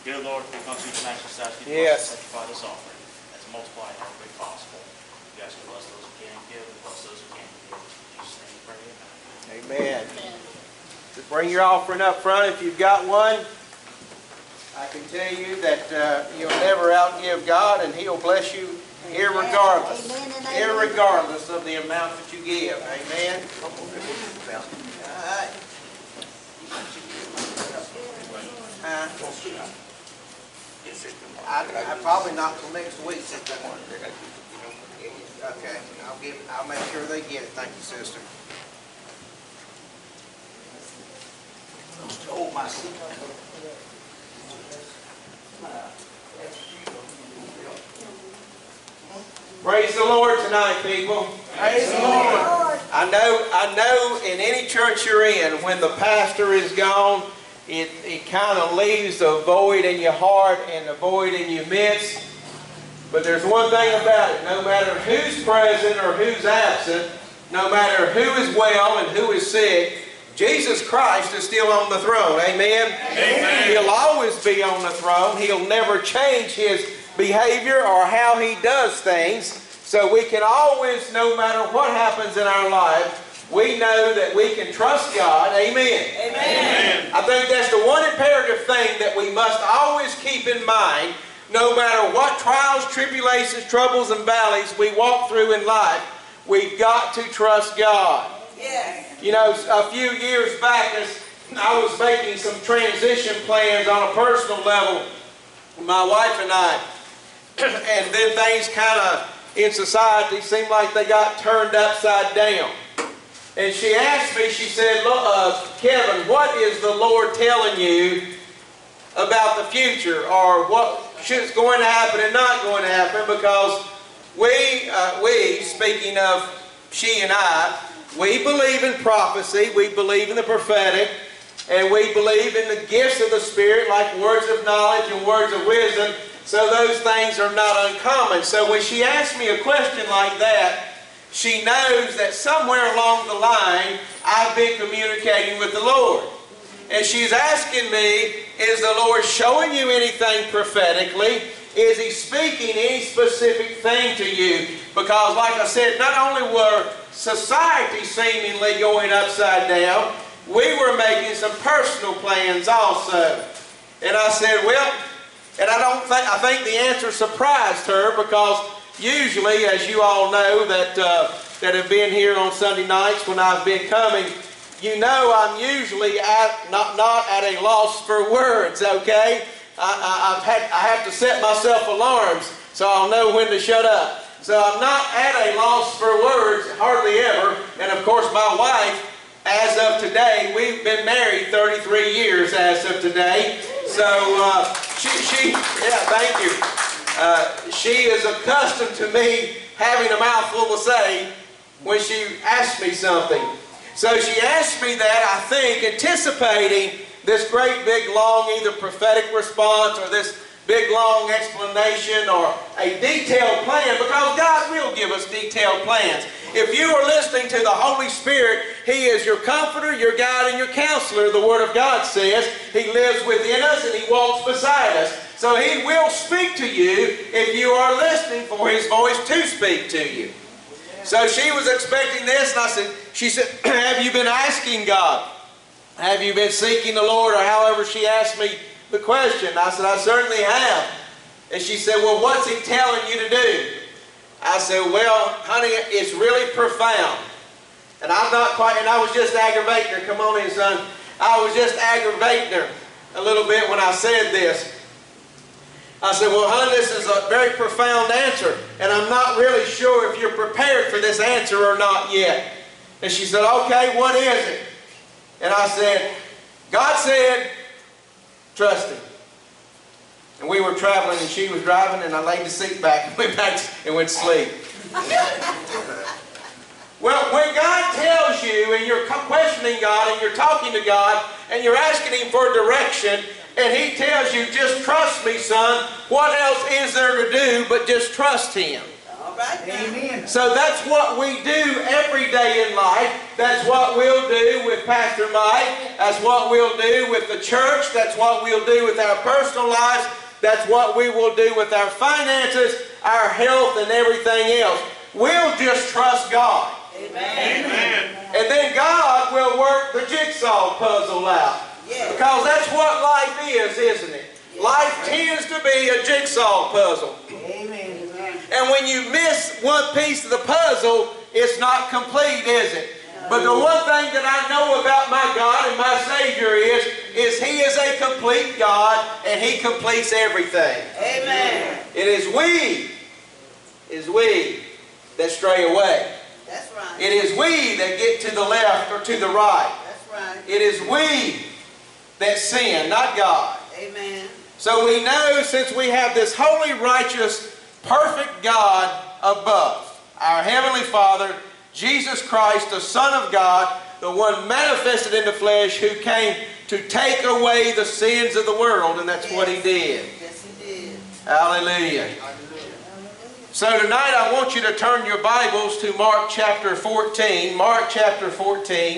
Dear Lord, we come to you tonight just asking you to sanctify this offering, and to multiply it however possible. We ask you to bless those who can give, and bless those who can't give. In Jesus' name we pray, amen. Amen. To bring your offering up front if you've got one. I can tell you that you'll never outgive God, and He'll bless you irregardless. Irregardless of the amount that you give. Amen. All right. I probably not till next week. Okay, I'll make sure they get it. Thank you, sister. Oh, my seat. Praise the Lord tonight, people. Praise the Lord. I know in any church you're in, when the pastor is gone, it kind of leaves a void in your heart and a void in your midst. But there's one thing about it. No matter who's present or who's absent, no matter who is well and who is sick, Jesus Christ is still on the throne. Amen? Amen. He'll always be on the throne. He'll never change His behavior or how He does things. So we can always, no matter what happens in our life, we know that we can trust God. Amen. Amen. I think that's the one imperative thing that we must always keep in mind. No matter what trials, tribulations, troubles, and valleys we walk through in life, we've got to trust God. Yes. You know, a few years back, as I was making some transition plans on a personal level, my wife and I, and then things kind of in society seemed like they got turned upside down. And she asked me, she said, Kevin, what is the Lord telling you about the future, or what is going to happen and not going to happen? Because we, speaking of she and I, we believe in prophecy, we believe in the prophetic, and we believe in the gifts of the Spirit, like words of knowledge and words of wisdom. So those things are not uncommon. So when she asked me a question like that, she knows that somewhere along the line, I've been communicating with the Lord. And she's asking me, is the Lord showing you anything prophetically? Is He speaking any specific thing to you? Because like I said, not only were society seemingly going upside down, we were making some personal plans also. And I said, well, and I think the answer surprised her, because usually, as you all know that have been here on Sunday nights when I've been coming, you know I'm usually not at a loss for words, okay? I have to set myself alarms so I'll know when to shut up. So I'm not at a loss for words, hardly ever. And of course my wife, as of today, we've been married 33 years as of today. So thank you. She is accustomed to me having a mouthful to say when she asks me something. So she asked me that, I think, anticipating this great big long either prophetic response or this big long explanation or a detailed plan, because God will give us detailed plans. If you are listening to the Holy Spirit, He is your comforter, your guide, and your counselor. The Word of God says He lives within us and He walks beside us. So He will speak to you if you are listening for His voice to speak to you. So she was expecting this, and she said, have you been asking God? Have you been seeking the Lord? Or however she asked me the question. I said, I certainly have. And she said, well, what's He telling you to do? I said, well, honey, it's really profound. And I'm not quite, and I was just aggravating her. Come on in, son. I was just aggravating her a little bit when I said this. I said, well, honey, this is a very profound answer, and I'm not really sure if you're prepared for this answer or not yet. And she said, okay, what is it? And I said, God said, trust Him. And we were traveling, and she was driving, and I laid the seat back and went back and went to sleep. Well, when God tells you, and you're questioning God, and you're talking to God, and you're asking Him for direction, and He tells you, just trust me, son, what else is there to do but just trust Him? All right. Amen. So that's what we do every day in life. That's what we'll do with Pastor Mike. That's what we'll do with the church. That's what we'll do with our personal lives. That's what we will do with our finances, our health, and everything else. We'll just trust God. Amen. Amen. And then God will work the jigsaw puzzle out. Yes. Because that's what life is, isn't it? Yes. Life tends to be a jigsaw puzzle. Amen. And when you miss one piece of the puzzle, it's not complete, is it? But the one thing that I know about my God and my Savior is He is a complete God and He completes everything. Amen. It is we that stray away. That's right. It is we that get to the left or to the right. That's right. It is we that sin, not God. Amen. So we know, since we have this holy, righteous, perfect God above, our Heavenly Father, Jesus Christ, the Son of God, the one manifested in the flesh, who came to take away the sins of the world, and that's what He did. Yes, He did. Hallelujah. So tonight I want you to turn your Bibles to Mark chapter 14. Mark chapter 14.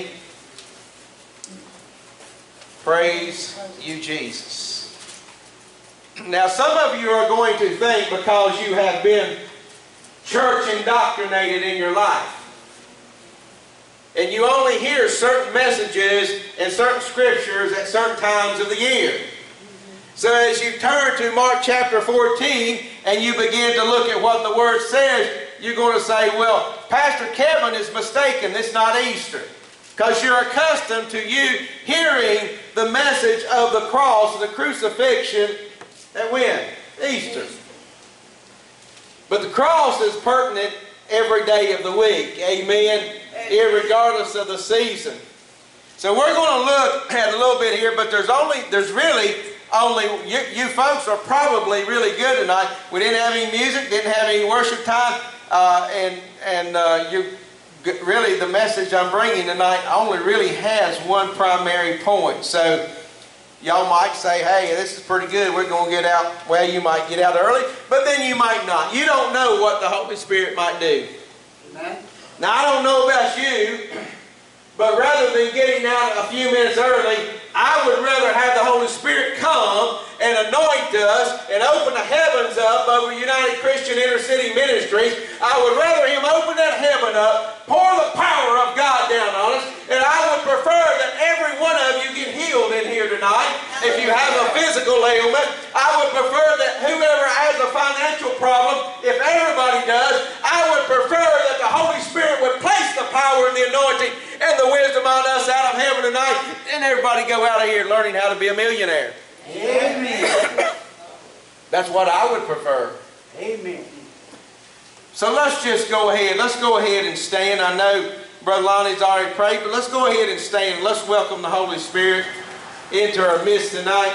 Praise you, Jesus. Now some of you are going to think, because you have been church indoctrinated in your life, and you only hear certain messages and certain scriptures at certain times of the year. So as you turn to Mark chapter 14 and you begin to look at what the Word says, you're going to say, well, Pastor Kevin is mistaken. It's not Easter. Because you're accustomed to you hearing the message of the cross, the crucifixion, at when? Easter. But the cross is pertinent every day of the week. Amen. Irregardless of the season. So we're going to look at a little bit here, but there's really only, you folks are probably really good tonight. We didn't have any music, didn't have any worship time, really the message I'm bringing tonight only really has one primary point. So y'all might say, hey, this is pretty good, we're going to get out. Well, you might get out early, but then you might not. You don't know what the Holy Spirit might do. Amen. Now, I don't know about you, but rather than getting out a few minutes early, I would rather have the Holy Spirit come and anoint us and open the heavens up over United Christian Intercity Ministries. I would rather Him open that heaven up, pour the power of God down on us, and I would prefer that every one of you get healed in here tonight. If you have a physical ailment, I would prefer that whoever has a financial problem, if everybody does, I would prefer that the Holy Spirit would place the power and the anointing and the wisdom on us out of heaven tonight, and everybody go out of here learning how to be a millionaire. Amen. That's what I would prefer. Amen. So let's just go ahead. Let's go ahead and stand. I know Brother Lonnie's already prayed, but let's go ahead and stand. Let's welcome the Holy Spirit into our midst tonight.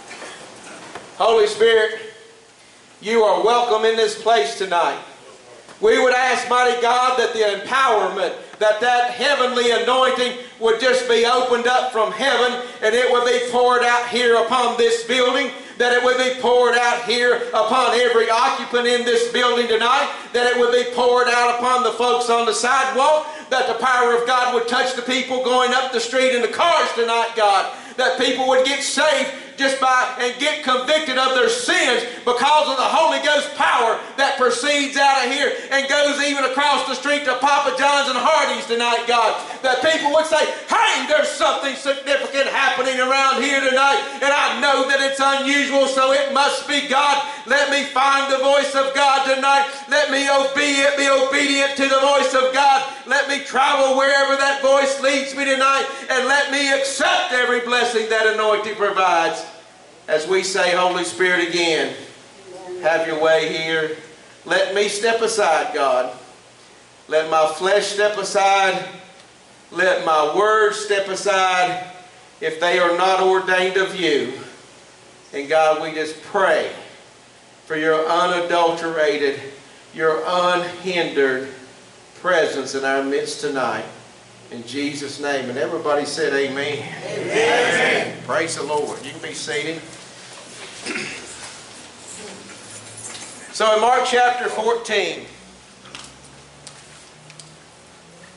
Holy Spirit, you are welcome in this place tonight. We would ask, mighty God, that the empowerment, that heavenly anointing would just be opened up from heaven, and it would be poured out here upon this building, that it would be poured out here upon every occupant in this building tonight, that it would be poured out upon the folks on the sidewalk, that the power of God would touch the people going up the street in the cars tonight, God, that people would get saved just by and get convicted of their sins because of the Holy Ghost power that proceeds out of here and goes even across the street to Papa John's and Hardee's tonight, God. That people would say, hey, there's something significant happening around here tonight, and I know that it's unusual, so it must be God. Let me find the voice of God tonight. Let me be obedient to the voice of God. Let me travel wherever that voice leads me tonight, and let me accept every blessing that anointing provides. As we say, Holy Spirit, again, have your way here. Let me step aside, God. Let my flesh step aside. Let my words step aside if they are not ordained of you. And God, we just pray for your unadulterated, your unhindered presence in our midst tonight. In Jesus' name. And everybody said amen. Amen. Praise the Lord. You can be seated. So in Mark chapter 14,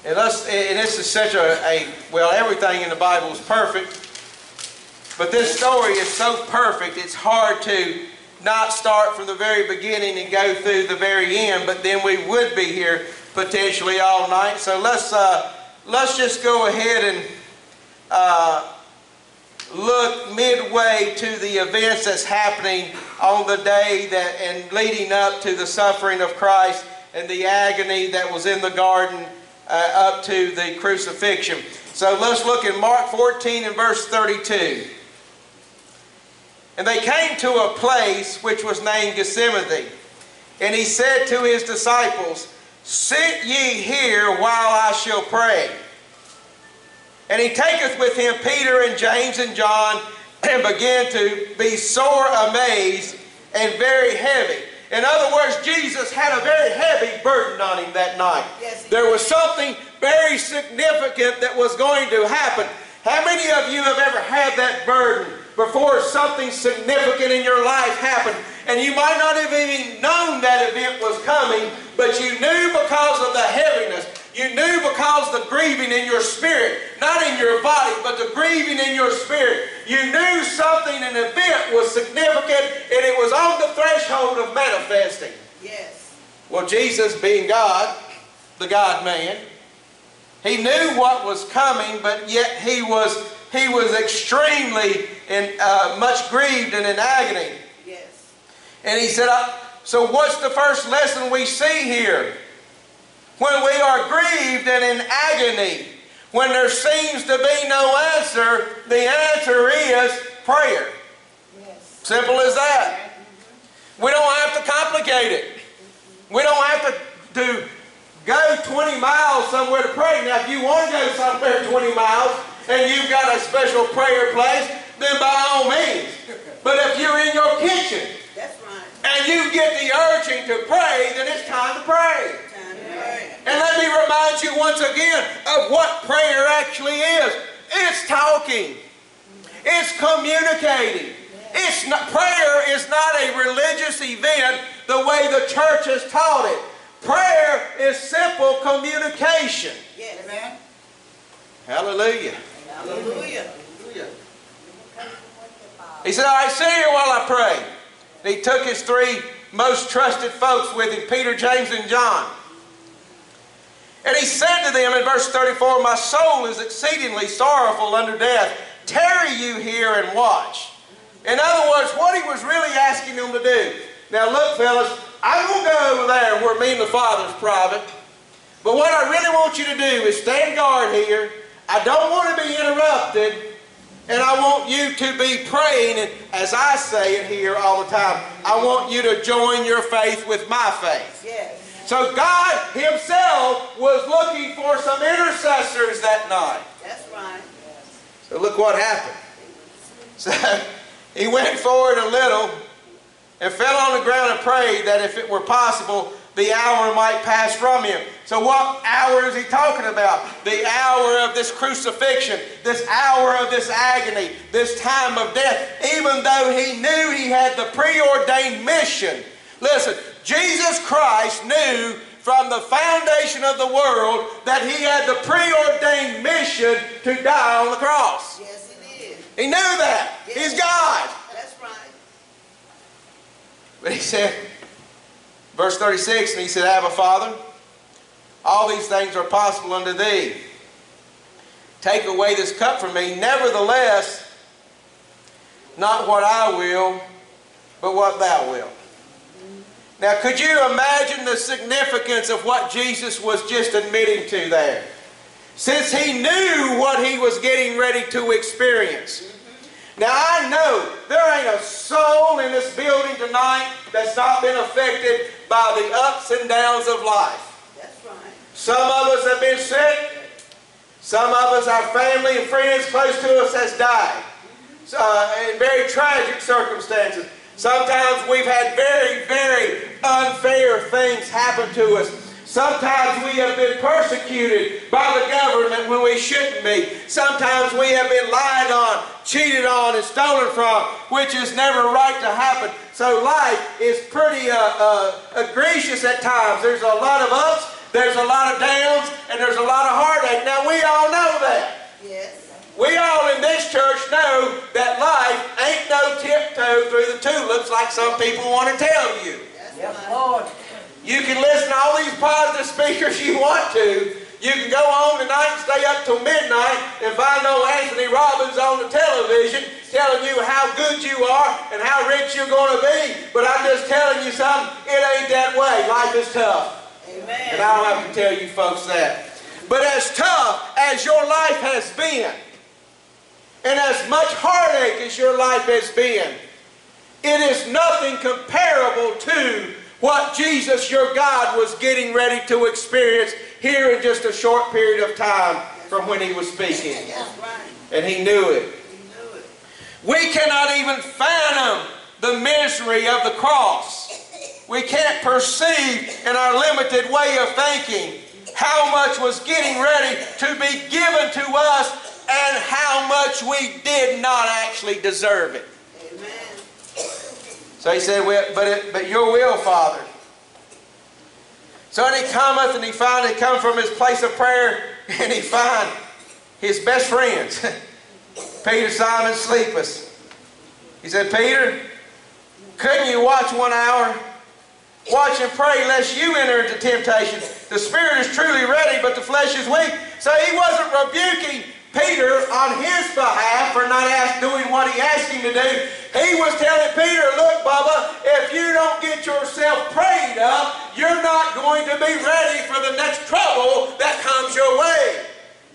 And this is such well, everything in the Bible is perfect. But this story is so perfect, it's hard to not start from the very beginning and go through the very end. But then we would be here potentially all night. So let's just go ahead and look midway to the events that's happening on the day and leading up to the suffering of Christ and the agony that was in the garden up to the crucifixion. So let's look in Mark 14 and verse 32. And they came to a place which was named Gethsemane. And he said to his disciples, "Sit ye here while I shall pray." And he taketh with him Peter and James and John, and began to be sore amazed and very heavy. In other words, Jesus had a very heavy burden on him that night. Yes, there was something very significant that was going to happen. How many of you have ever had that burden before something significant in your life happened? And you might not have even known that event was coming, but you knew because of the heaviness. You knew because the grieving in your spirit, not in your body, but the grieving in your spirit. You knew something, an event was significant, and it was on the threshold of manifesting. Yes. Well, Jesus, being God, the God-man, he knew what was coming, but yet he was extremely and much grieved and in agony. Yes. And he said, so what's the first lesson we see here? When we are grieved and in agony, when there seems to be no answer, the answer is prayer. Yes. Simple as that. We don't have to complicate it. We don't have to go 20 miles somewhere to pray. Now, if you want to go somewhere 20 miles and you've got a special prayer place, then by all means. But if you're in your kitchen, that's right, and you get the urging to pray, then it's time to pray. And let me remind you once again of what prayer actually is. It's talking. It's communicating. It's not, prayer is not a religious event the way the church has taught it. Prayer is simple communication. Yes. Amen. Hallelujah. Hallelujah. He said, all right, sit here while I pray. And he took his three most trusted folks with him, Peter, James, and John. And he said to them in verse 34, "My soul is exceedingly sorrowful unto death. Tarry you here and watch." In other words, what he was really asking them to do. Now look, fellas, I'm going to go over there where me and the Father's private. But what I really want you to do is stand guard here. I don't want to be interrupted. And I want you to be praying, and as I say it here all the time, I want you to join your faith with my faith. Yes. So God Himself was looking for some intercessors that night. That's right. So look what happened. So He went forward a little and fell on the ground and prayed that if it were possible, the hour might pass from him. So what hour is he talking about? The hour of this crucifixion, this hour of this agony, this time of death. Even though he knew he had the preordained mission. Listen, Jesus Christ knew from the foundation of the world that he had the preordained mission to die on the cross. Yes, he did. He knew that. Yes. He's God. That's right. But he said, verse 36, and he said, Abba, Father, all these things are possible unto thee. Take away this cup from me. Nevertheless, not what I will, but what thou wilt. Now, could you imagine the significance of what Jesus was just admitting to there? Since he knew what he was getting ready to experience. Now, I know there ain't a soul in this building tonight that's not been affected by the ups and downs of life. That's right. Some of us have been sick. Some of us, our family and friends close to us has died. In very tragic circumstances. Sometimes we've had very, very unfair things happen to us. Sometimes we have been persecuted by the government when we shouldn't be. Sometimes we have been lied on, cheated on, and stolen from, which is never right to happen. So life is pretty egregious at times. There's a lot of ups, There's a lot of downs and there's a lot of heartache. Now we all know that. Yes. We all in this church know that life ain't no tiptoe through the tulips like some people want to tell you. Yes, Lord. You can listen to all these positive speakers you want to. You can go home tonight and stay up till midnight and find old Anthony Robbins on the television telling you how good you are and how rich you're going to be. But I'm just telling you something, it ain't that way. Life is tough. Amen. And I don't have to tell you folks that. But as tough as your life has been, and as much heartache as your life has been, it is nothing comparable to what Jesus, your God, was getting ready to experience here in just a short period of time from when He was speaking. That's right. And He knew it. He knew it. We cannot even fathom the misery of the cross. We can't perceive in our limited way of thinking how much was getting ready to be given to us and how much we did not actually deserve it. Amen. So He said, but your will, Father. So then He cometh and He finally come from His place of prayer and He find His best friends. Peter, Simon, sleepeth. He said, Peter, couldn't you watch 1 hour? Watch and pray lest you enter into temptation. The spirit is truly ready, but the flesh is weak. So He wasn't rebuking Peter on his behalf for not doing what He asked him to do. He was telling Peter, look, Bubba, if you don't get yourself prayed up, you're not going to be ready for the next trouble that comes your way.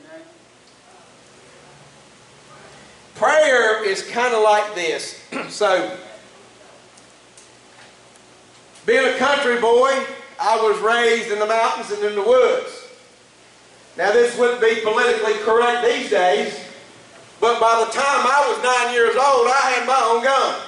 Prayer is kind of like this. So, being a country boy, I was raised in the mountains and in the woods. Now this wouldn't be politically correct these days, but by the time I was 9 years old, I had my own gun.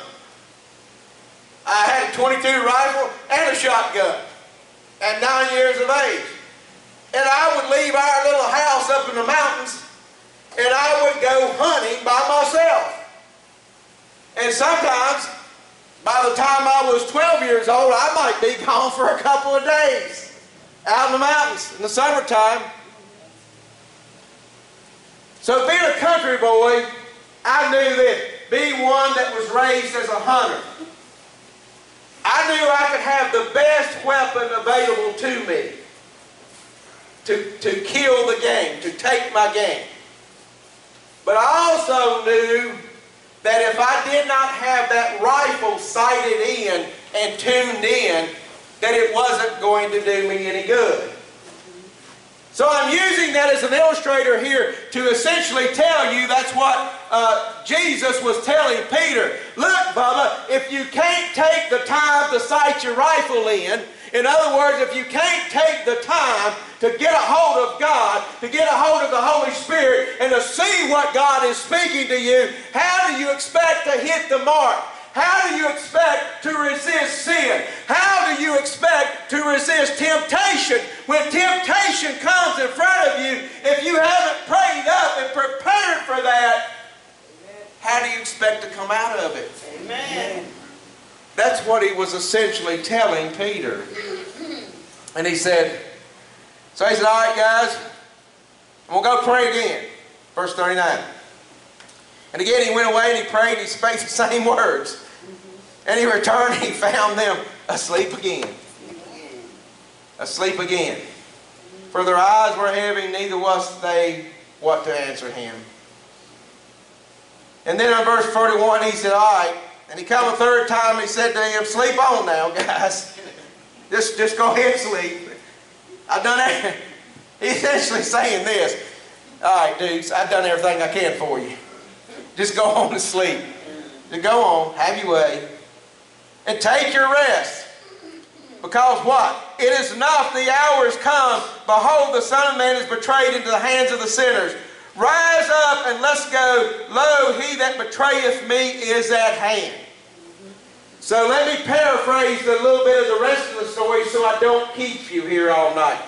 I had a .22 rifle and a shotgun at 9 years of age. And I would leave our little house up in the mountains and I would go hunting by myself. And sometimes, by the time I was 12 years old, I might be gone for a couple of days out in the mountains in the summertime. So being a country boy, I knew that being one that was raised as a hunter, I knew I could have the best weapon available to me to kill the game, to take my game. But I also knew that if I did not have that rifle sighted in and tuned in, that it wasn't going to do me any good. So I'm using that as an illustrator here to essentially tell you that's what Jesus was telling Peter. Look, Bubba, if you can't take the time to sight your rifle in other words, if you can't take the time to get a hold of God, to get a hold of the Holy Spirit, and to see what God is speaking to you, how do you expect to hit the mark? How do you expect to resist sin? How do you expect to resist temptation? When temptation comes in front of you, if you haven't prayed up and prepared for that, how do you expect to come out of it? Amen. That's what He was essentially telling Peter. And he said, all right, guys, I'm going to go pray again. Verse 39. And again he went away and he prayed and he spake the same words. And he returned and he found them asleep again. Asleep again. For their eyes were heavy, neither was they what to answer him. And then in verse 41 he said, all right. And he come a third time and he said to him, sleep on now, guys. Just go ahead and sleep. I've done it. He's essentially saying this. All right, dudes, I've done everything I can for you. Just go on to sleep. Just go on, have your way, and take your rest. Because what? It is enough, the hour is come. Behold, the Son of Man is betrayed into the hands of the sinners. Rise up and let's go. Lo, he that betrayeth me is at hand. So let me paraphrase a little bit of the rest of the story so I don't keep you here all night.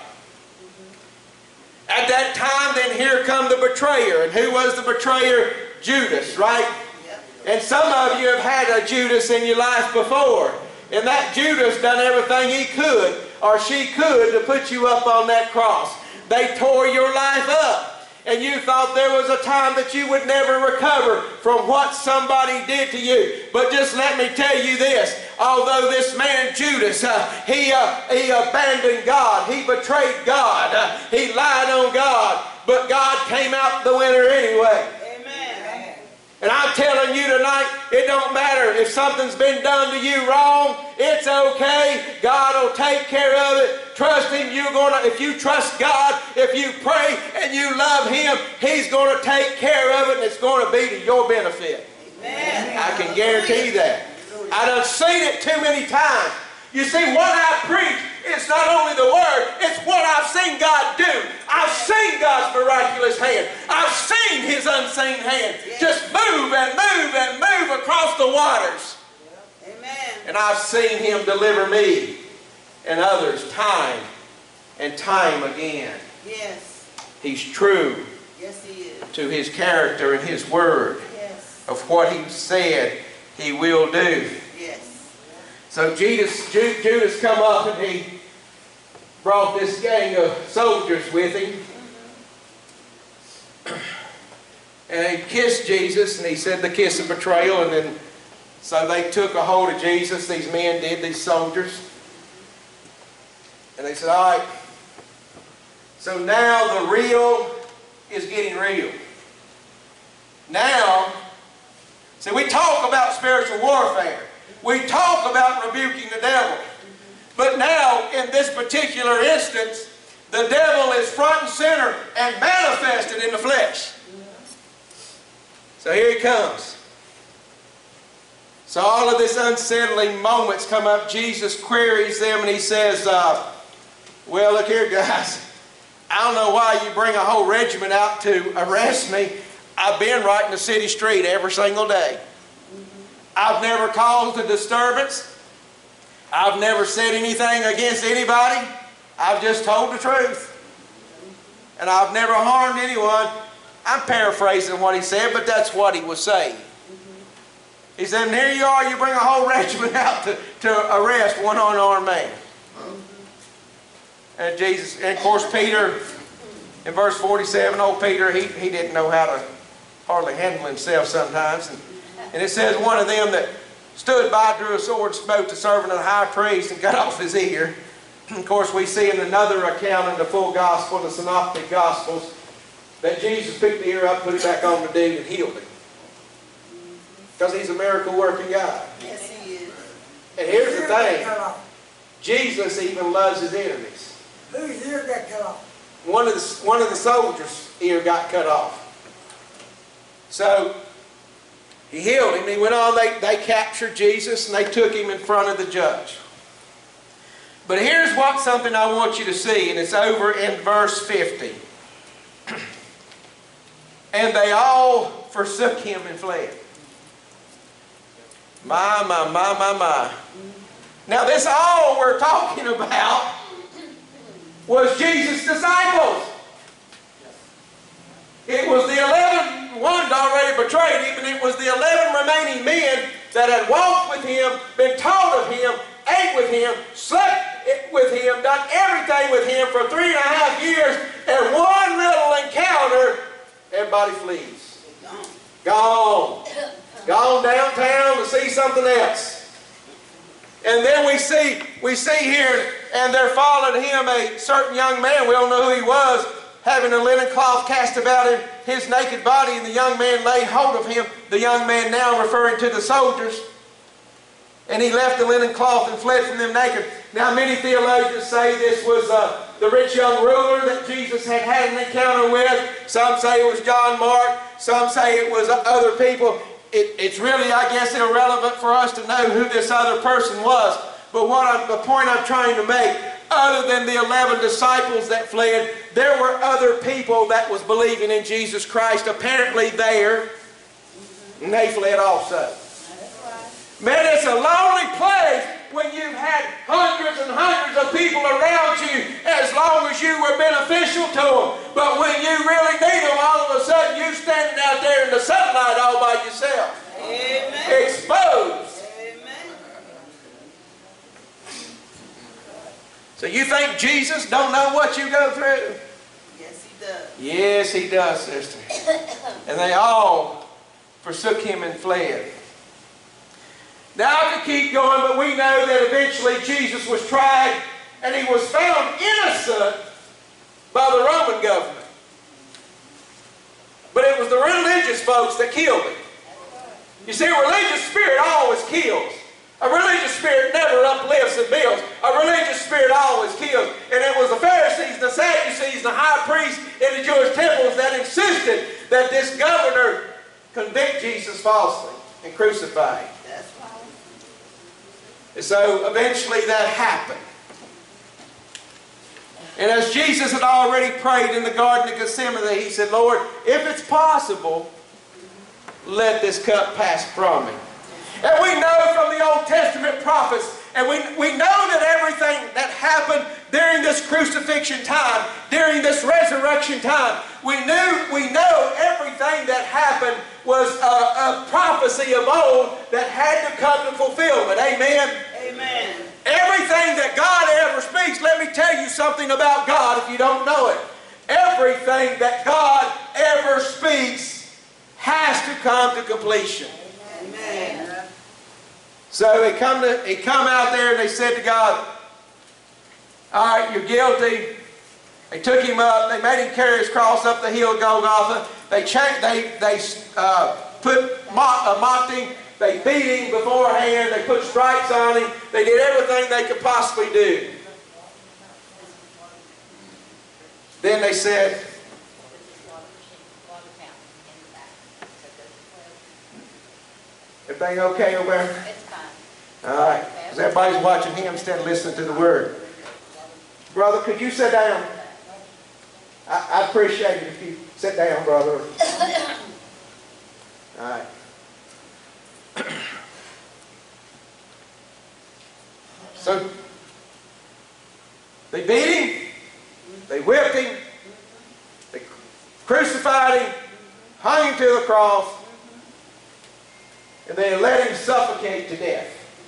At that time, then here come the betrayer. And who was the betrayer? Judas, right? Yep. And some of you have had a Judas in your life before. And that Judas done everything he could or she could to put you up on that cross. They tore your life up. And you thought there was a time that you would never recover from what somebody did to you. But just let me tell you this. Although this man Judas, he abandoned God. He betrayed God. He lied on God. But God came out the winner anyway. Amen. And I'm telling you tonight, it don't matter if something's been done to you wrong. It's okay. God will take care of it. Trust Him. If you trust God, if you pray and you love Him, He's going to take care of it, and it's going to be to your benefit. Amen. I can guarantee that. I done seen it too many times. You see, what I preach, it's not only the Word, it's what I've seen God do. I've seen God's miraculous hand. I've seen His unseen hand just move and move and move across the waters. Amen. And I've seen Him deliver me and others time and time again. Yes. He's true Yes, He is. to His character and His Word Yes. of what He said He will do. Yes. So Judas come up and he brought this gang of soldiers with him. And he kissed Jesus, and he said the kiss of betrayal. And then, so they took a hold of Jesus, these men did, these soldiers. And they said, all right, so now the real is getting real. Now, see, we talk about spiritual warfare. We talk about rebuking the devil. But now, in this particular instance, the devil is front and center and manifested in the flesh. So here he comes. So all of this unsettling moments come up. Jesus queries them and he says, well, look here, guys. I don't know why you bring a whole regiment out to arrest me. I've been right in the city street every single day. I've never caused a disturbance. I've never said anything against anybody. I've just told the truth. And I've never harmed anyone. I'm paraphrasing what he said, but that's what he was saying. He said, and here you are, you bring a whole regiment out to arrest one unarmed man. And Jesus, and of course Peter, in verse 47, old Peter, he didn't know how to hardly handle himself sometimes. And it says one of them that stood by, drew a sword, and smote the servant of the high priest and cut off his ear. Of course, we see in another account in the full gospel, the synoptic gospels, that Jesus picked the ear up, put it back on the dude, and healed him. Because He's a miracle-working God. Yes, He is. And here's the thing. Jesus even loves His enemies. Whose ear got cut off? One of the soldiers' ear got cut off. So He healed him. He went on, they captured Jesus and they took Him in front of the judge. But here's something I want you to see, and it's over in verse 50. And they all forsook Him and fled. My. Now this all we're talking about was Jesus' disciples. It was the 11, one had already betrayed Him, and it was the 11 remaining men that had walked with Him, been taught of Him, ate with Him, slept with Him, done everything with Him for 3.5 years, and one little encounter, everybody flees. Gone. Gone downtown to see something else. And then we see here, and there followed Him a certain young man, we don't know who he was, having a linen cloth cast about him, his naked body, and the young man laid hold of him, the young man now referring to the soldiers. And he left the linen cloth and fled from them naked. Now many theologians say this was the rich young ruler that Jesus had had an encounter with. Some say it was John Mark. Some say it was other people. It's really, I guess, irrelevant for us to know who this other person was. But the point I'm trying to make, other than the 11 disciples that fled, there were other people that was believing in Jesus Christ apparently there, and they fled also. Man, it's a lonely place when you've had hundreds and hundreds of people around you as long as you were beneficial to them. But when you really need them, all of a sudden you're standing out there in the sunlight all by yourself. Amen. Exposed. Amen. So you think Jesus don't know what you go through? Yes, he does. Yes, he does, sister. And they all forsook him and fled. Now I could keep going, but we know that eventually Jesus was tried and he was found innocent by the Roman government. But it was the religious folks that killed him. You see, a religious spirit always kills. A religious spirit never uplifts and builds. A religious spirit always kills. And it was the Pharisees, the Sadducees, the high priests in the Jewish temples that insisted that this governor convict Jesus falsely and crucify him. That's right. And so eventually that happened. And as Jesus had already prayed in the Garden of Gethsemane, he said, Lord, if it's possible, let this cup pass from me. And we know from the Old Testament prophets, and we know that everything that happened during this crucifixion time, during this resurrection time, we know everything that happened was a prophecy of old that had to come to fulfillment. Amen? Amen. Everything that God ever speaks, let me tell you something about God if you don't know it. Everything that God ever speaks has to come to completion. Amen. So he come out there and they said to God, all right, you're guilty. They took him up. They made him carry his cross up the hill of Golgotha. They mocked him. They beat him beforehand. They put stripes on him. They did everything they could possibly do. Then they said, everything okay over there? It's fine. All right. Because everybody's watching him instead of listening to the Word. Brother, could you sit down? I appreciate it if you sit down, brother. All right. So, they beat him, they whipped him, they crucified him, hung him to the cross, and they let him suffocate to death.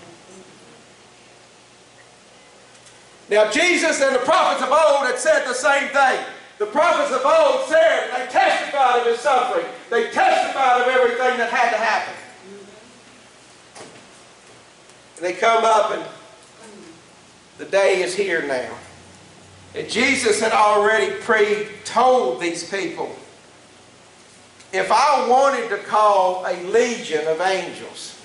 Now, Jesus and the prophets of old had said the same thing. The prophets of old said, they testified of his suffering. They testified of everything that had to happen. And they come up and the day is here now. And Jesus had already told these people, if I wanted to call a legion of angels,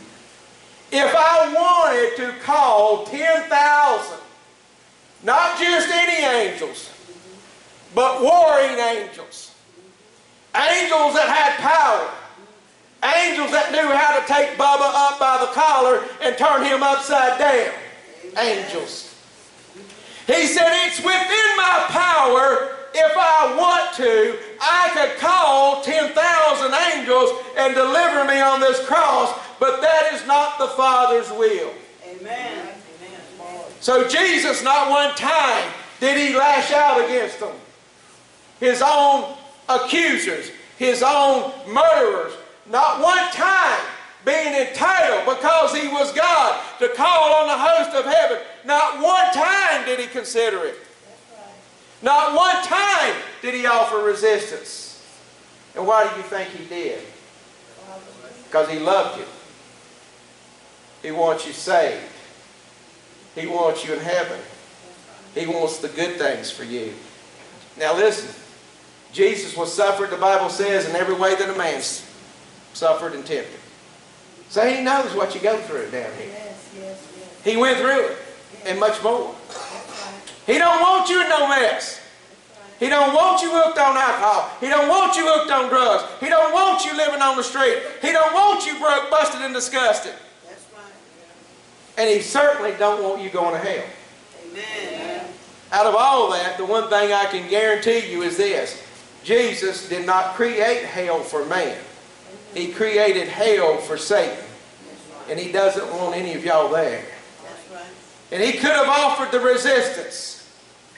if I wanted to call 10,000, not just any angels, but warring angels, angels that had power, angels that knew how to take Bubba up by the collar and turn him upside down. Angels. He said, it's within my power, if I want to, I could call 10,000 angels and deliver me on this cross, but that is not the Father's will. Amen. So Jesus, not one time did he lash out against them. His own accusers, his own murderers, not one time being entitled, because he was God, to call on the host of heaven. Not one time did he consider it. Not one time did he offer resistance. And why do you think he did? Because he loved you. He wants you saved. He wants you in heaven. He wants the good things for you. Now listen, Jesus was suffered, the Bible says, in every way that a man suffered and tempted. So he knows what you go through down here. He went through it and much more. He don't want you in no mess. He don't want you hooked on alcohol. He don't want you hooked on drugs. He don't want you living on the street. He don't want you broke, busted, and disgusted. That's right. And he certainly don't want you going to hell. Amen. Out of all that, the one thing I can guarantee you is this. Jesus did not create hell for man. He created hell for Satan. And he doesn't want any of y'all there. That's right. And he could have offered the resistance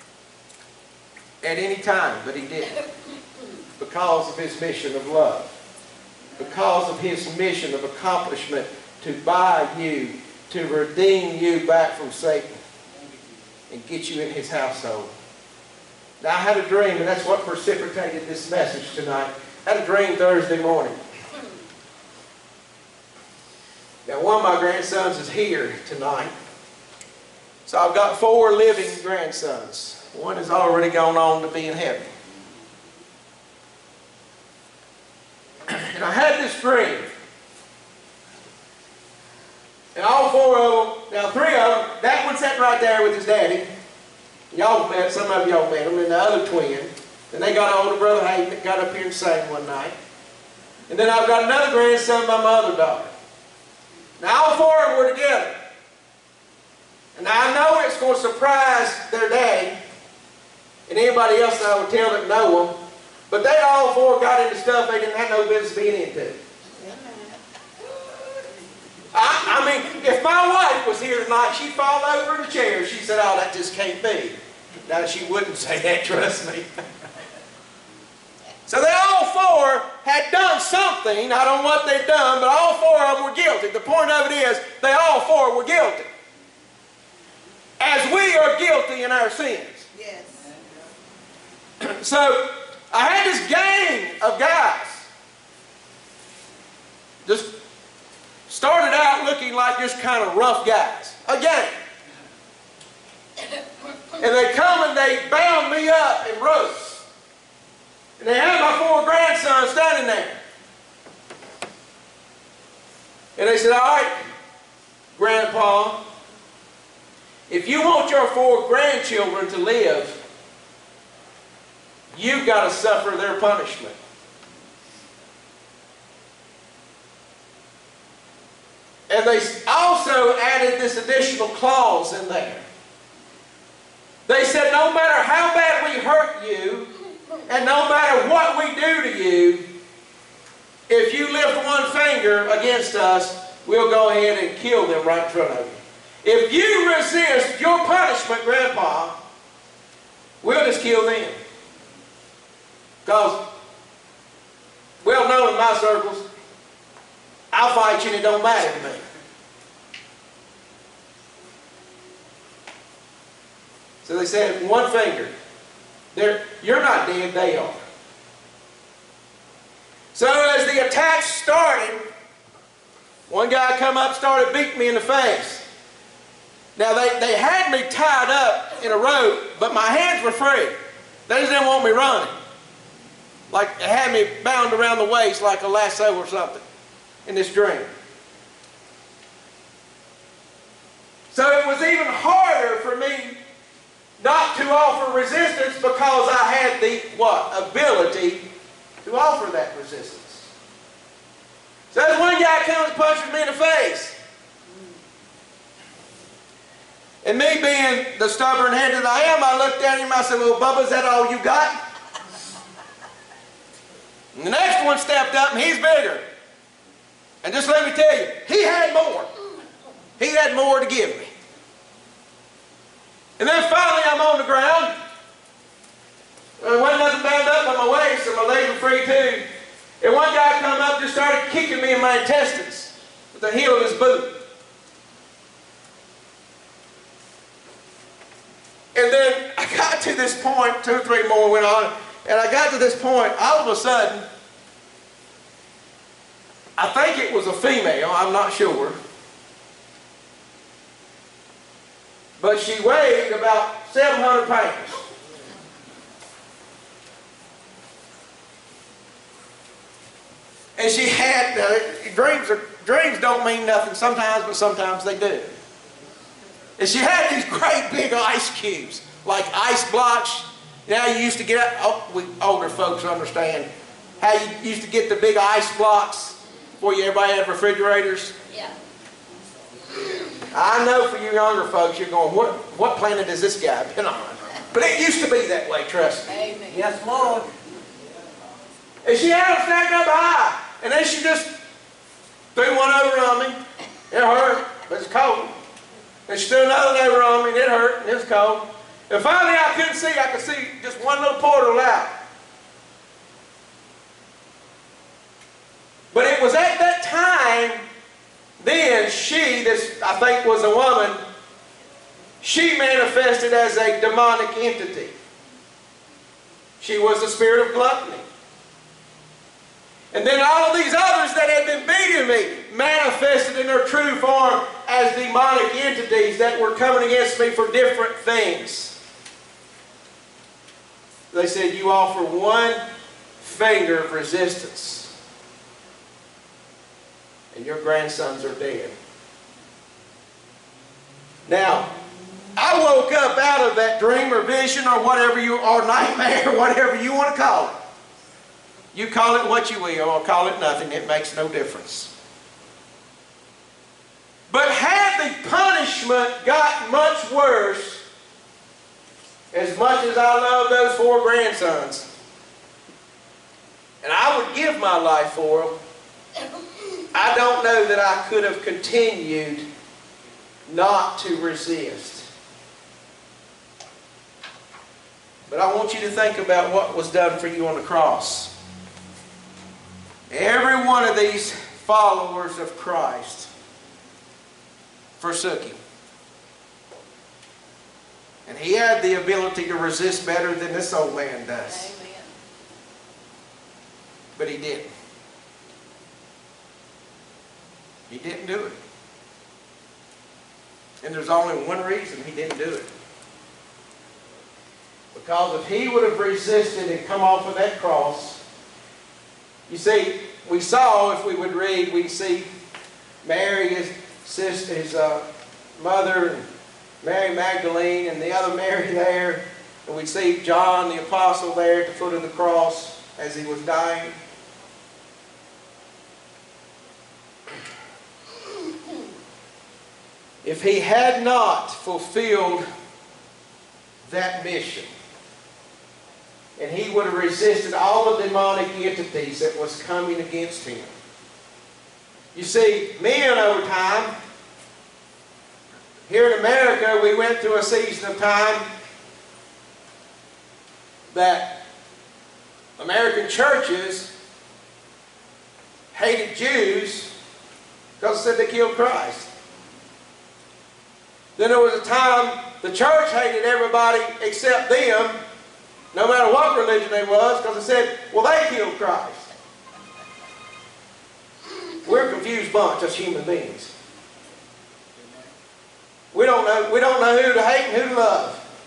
at any time, but he didn't. Because of his mission of love. Because of his mission of accomplishment to buy you, to redeem you back from Satan. and get you in His household. Now, I had a dream, and that's what precipitated this message tonight. I had a dream Thursday morning. Now, one of my grandsons is here tonight. So I've got 4 living grandsons. One has already gone on to be in heaven. And I had this dream. And all 4 of them, now 3 of them, that one sat right there with his daddy. Y'all met, some of y'all met him, and the other twin. Then they got older, Brother Hayden, that got up here and sang one night. And then I've got another grandson by my other daughter. Now all 4 of them were together. And I know it's going to surprise their daddy and anybody else that I would tell that know them. But they all 4 got into stuff they didn't have no business being into. I mean, if my wife was here tonight, she'd fall over in the chair. She said, "Oh, that just can't be." Now, she wouldn't say that, trust me. So they all 4 had done something. I don't know what they'd done, but all 4 of them were guilty. The point of it is, they all 4 were guilty. As we are guilty in our sins. Yes. So, I had this gang of guys. Just started out looking like just kind of rough guys. A gang. And they come and they bound me up in ropes. And they had my 4 grandsons standing there. And they said, "All right, Grandpa, if you want your 4 grandchildren to live, you've got to suffer their punishment." And they also added this additional clause in there. They said, "No matter how bad we hurt you, and no matter what we do to you, if you lift one finger against us, we'll go ahead and kill them right in front of you. If you resist your punishment, Grandpa, we'll just kill them." Because, well known in my circles, I'll fight you and it don't matter to me. So they said, one finger. You're not dead, they are. So as the attack started, one guy come up and started beating me in the face. Now they had me tied up in a rope, but my hands were free. They just didn't want me running. Like they had me bound around the waist like a lasso or something in this dream. So it was even harder for me not to offer resistance because I had the, ability to offer that resistance. So as one guy comes and punches me in the face, and me being the stubborn head that I am, I looked at him, I said, "Well, Bubba, is that all you got?" And the next one stepped up, and he's bigger. And just let me tell you, he had more. He had more to give me. And then finally I'm on the ground. There wasn't nothing bound up on my waist, and my legs were free too. And one guy come up and just started kicking me in my intestines with the heel of his boot. And then I got to this point, 2 or 3 more went on, and I got to this point, all of a sudden, I think it was a female, I'm not sure. But she weighed about 700 pounds. And she had, dreams don't mean nothing sometimes, but sometimes they do. And she had these great big ice cubes, like ice blocks. Now you used to get, we older folks understand, how you used to get the big ice blocks before everybody had refrigerators. Yeah. I know for you younger folks, you're going, what planet has this guy been on? But it used to be that way, trust me. Amen. Yes, Lord. And she had them stacked up high. And then she just threw one over on me. It hurt, but it's cold. And she threw another one over on me, and it hurt, and it was cold. And finally I couldn't see. I could see just one little portal out. But it was at that time, then she, this I think was a woman, She manifested as a demonic entity. She was the spirit of gluttony. And then all of these others that had been beating me manifested in their true form as demonic entities that were coming against me for different things. They said, you offer one finger of resistance and your grandsons are dead. Now, I woke up out of that dream or vision or whatever or nightmare, whatever you want to call it. You call it what you will or call it nothing. It makes no difference. But had the punishment got much worse, as much as I love those 4 grandsons, and I would give my life for them, I don't know that I could have continued not to resist. But I want you to think about what was done for you on the cross. Every one of these followers of Christ forsook Him. And He had the ability to resist better than this old man does. Amen. But He didn't. He didn't do it. And there's only one reason He didn't do it. Because if He would have resisted and come off of that cross, you see, we saw, if we would read, we'd see Mary, his sister, his mother, and Mary Magdalene, and the other Mary there. And we'd see John the Apostle there at the foot of the cross as he was dying. If He had not fulfilled that mission, and He would have resisted all the demonic entities that was coming against Him. You see, men over time, here in America, we went through a season of time that American churches hated Jews because they said they killed Christ. Then there was a time the church hated everybody except them, no matter what religion they was, because they said, well, they killed Christ. We're a confused bunch as human beings. We don't know who to hate and who to love.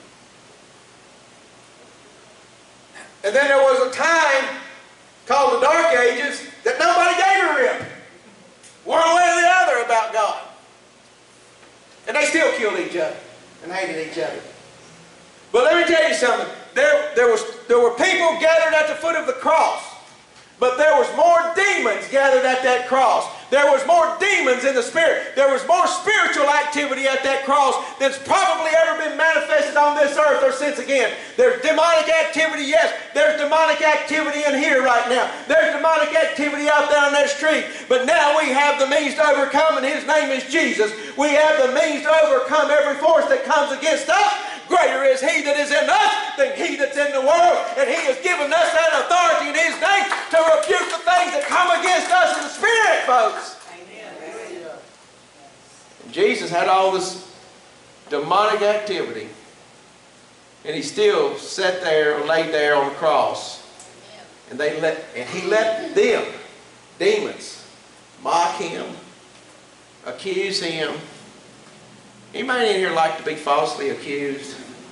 And then there was a time called the Dark Ages that nobody gave a rip, one way or the other, about God. And they still killed each other and hated each other. But let me tell you something. There were people gathered at the foot of the cross. But there was more demons gathered at that cross. There was more demons in the spirit. There was more spiritual activity at that cross than's probably ever been manifested on this earth or since again. There's demonic activity, yes. There's demonic activity in here right now. There's demonic activity out there on that street. But now we have the means to overcome, and His name is Jesus. We have the means to overcome every force that comes against us. Greater is He that is in us than he that's in the world. And He has given us that authority in His name to rebuke the things that come against us in the Spirit, folks. Amen. And Jesus had all this demonic activity. And He still sat there or laid there on the cross. And He let them, demons, mock Him, accuse Him. Anybody in here like to be falsely accused?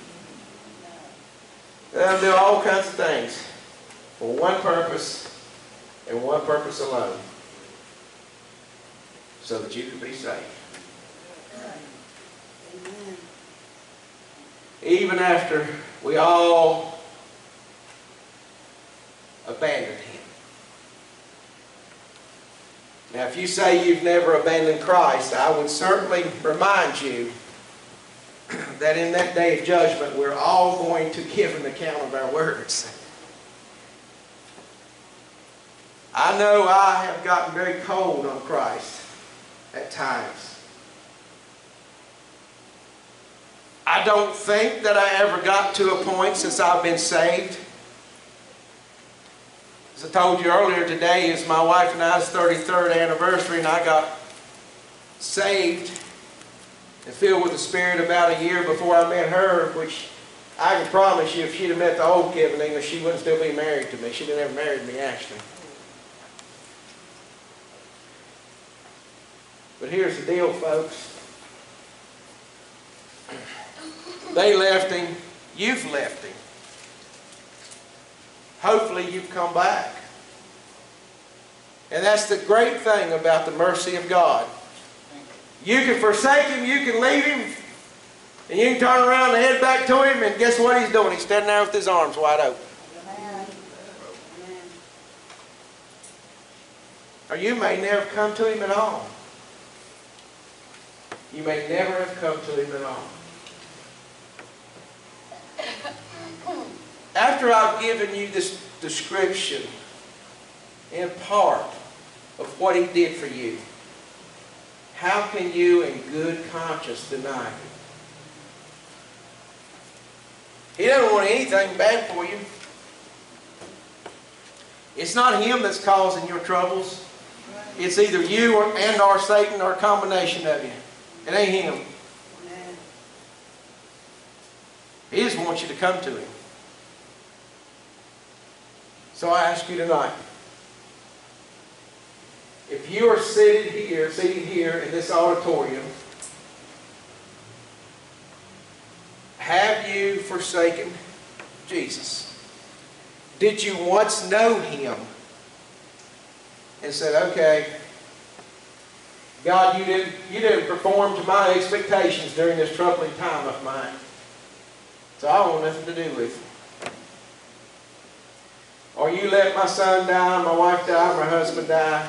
They'll do all kinds of things for one purpose and one purpose alone. So that you can be saved. Amen. Even after we all abandoned Him. Now, if you say you've never abandoned Christ, I would certainly remind you that in that day of judgment, we're all going to give an account of our words. I know I have gotten very cold on Christ at times. I don't think that I ever got to a point since I've been saved. As I told you earlier, today is my wife and I's 33rd anniversary, and I got saved and filled with the Spirit about a year before I met her, which I can promise you if she'd have met the old Kevin English, she wouldn't still be married to me. She'd have never married me, actually. But here's the deal, folks. They left him. You've left him. Hopefully you've come back. And that's the great thing about the mercy of God. You can forsake him, you can leave him, and you can turn around and head back to him, and guess what he's doing? He's standing there with his arms wide open. Or you may never come to him at all. You may never have come to him at all. After I've given you this description in part of what he did for you, how can you in good conscience deny him? He doesn't want anything bad for you. It's not him that's causing your troubles. It's either you or Satan, or a combination of you. It ain't him. He just wants you to come to him. So I ask you tonight, if you are seated here in this auditorium, have you forsaken Jesus? Did you once know him and said, okay, God, you didn't perform to my expectations during this troubling time of mine, so I want nothing to do with you. Or you let my son die, my wife die, my husband die.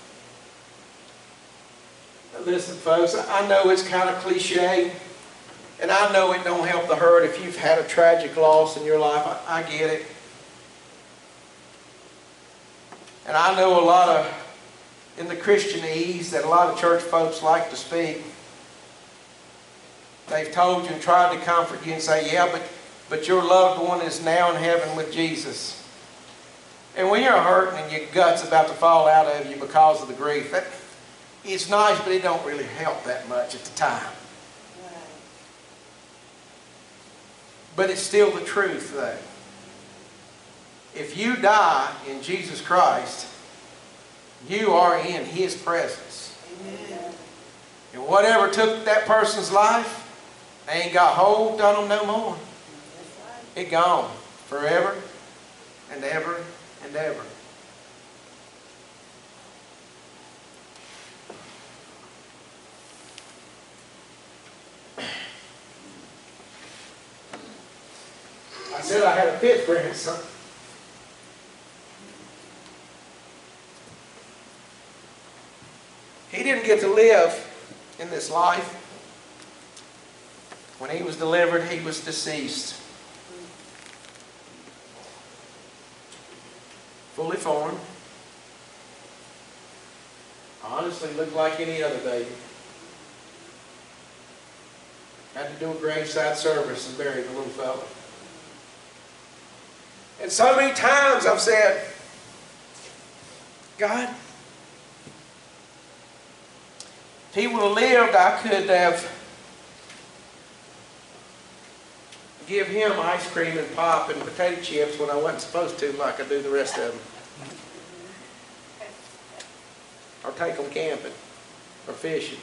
Listen, folks, I know it's kind of cliche, and I know it don't help the hurt if you've had a tragic loss in your life. I get it. And I know a lot of, in the Christianese, that a lot of church folks like to speak. They've told you and tried to comfort you and say, yeah, but your loved one is now in heaven with Jesus. And when you're hurting and your gut's about to fall out of you because of the grief, it's nice, but it don't really help that much at the time. But it's still the truth, though. If you die in Jesus Christ, you are in his presence. Amen. And whatever took that person's life, they ain't got hold on them no more. It gone forever and ever and ever. I said I had a fifth grandson. He didn't get to live in this life. When he was delivered, he was deceased. Fully formed. Honestly, looked like any other baby. Had to do a graveside service and bury the little fella. And so many times I've said, God, if he would have lived, I could have give him ice cream and pop and potato chips when I wasn't supposed to, like I do the rest of them. Or take them camping or fishing.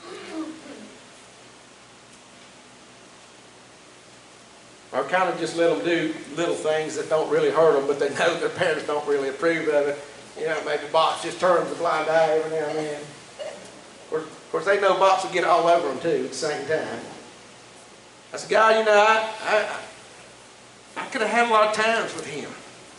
Or kind of just let them do little things that don't really hurt them, but they know their parents don't really approve of it. You know, maybe Box just turns a blind eye every now and then. Of course, they know Box will get all over them too at the same time. I said, God, you know, I could have had a lot of times with him.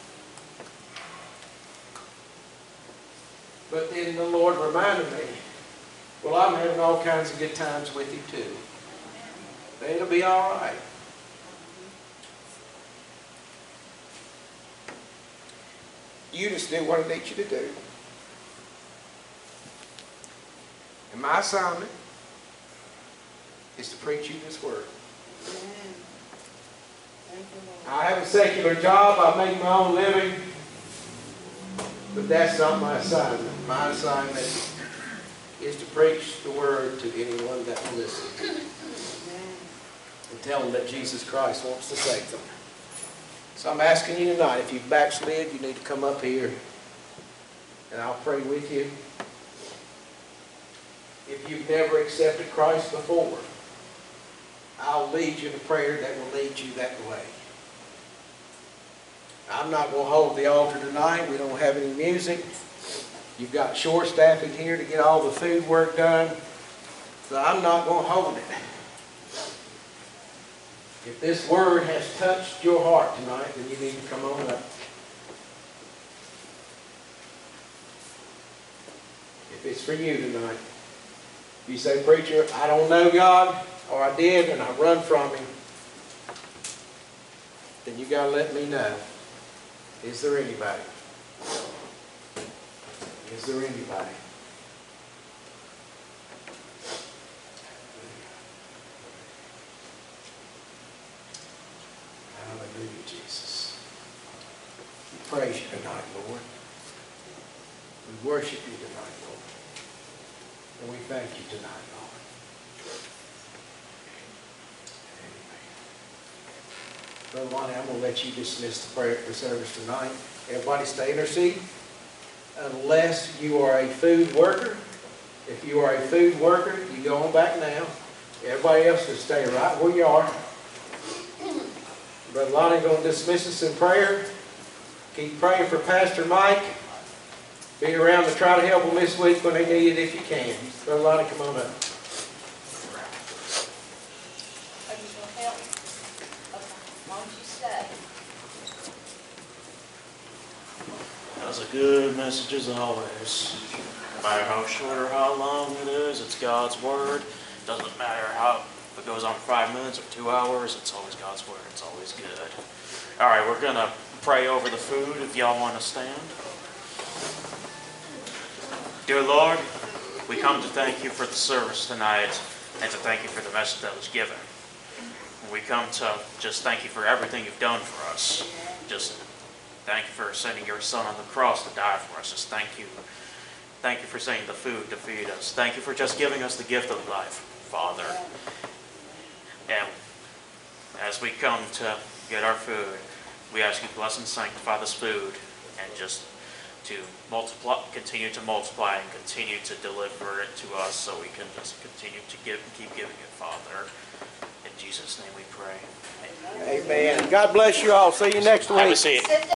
But then the Lord reminded me, well, I'm having all kinds of good times with you too. It'll be all right. You just do what I need you to do. And my assignment is to preach you this word. I have a secular job. I make my own living. But that's not my assignment. My assignment is to preach the word to anyone that will listen. And tell them that Jesus Christ wants to save them. So I'm asking you tonight, if you've backslid, you need to come up here and I'll pray with you. If you've never accepted Christ before, I'll lead you in a prayer that will lead you that way. I'm not going to hold the altar tonight. We don't have any music. You've got short staff in here to get all the food work done. So I'm not going to hold it. If this word has touched your heart tonight, then you need to come on up. If it's for you tonight, if you say, preacher, I don't know God, or I did and I run from Him, then you got to let me know. Is there anybody? Is there anybody? Hallelujah, Jesus. We praise you tonight, Lord. We worship you tonight, Lord. And we thank you tonight, Lord. Brother Lonnie, I'm going to let you dismiss the prayer for service tonight. Everybody stay in their seat. Unless you are a food worker. If you are a food worker, you go on back now. Everybody else will stay right where you are. Brother Lonnie's going to dismiss us in prayer. Keep praying for Pastor Mike. Be around to try to help them this week when they need it if you can. Brother Lonnie, come on up. Are you going to help? Okay. Why don't you stay? That was a good message as always. No matter how short or how long it is, it's God's Word. Doesn't matter if it goes on 5 minutes or 2 hours, it's always God's Word. It's always good. All right, we're going to pray over the food if y'all want to stand. Dear Lord, we come to thank you for the service tonight and to thank you for the message that was given. We come to just thank you for everything you've done for us. Just thank you for sending your Son on the cross to die for us. Just thank you. Thank you for sending the food to feed us. Thank you for just giving us the gift of life, Father. And as we come to get our food, we ask you to bless and sanctify this food and just to multiply, continue to multiply and continue to deliver it to us so we can just continue to give and keep giving it, Father. In Jesus' name we pray. Amen. Amen. God bless you all. See you next week. Have a seat.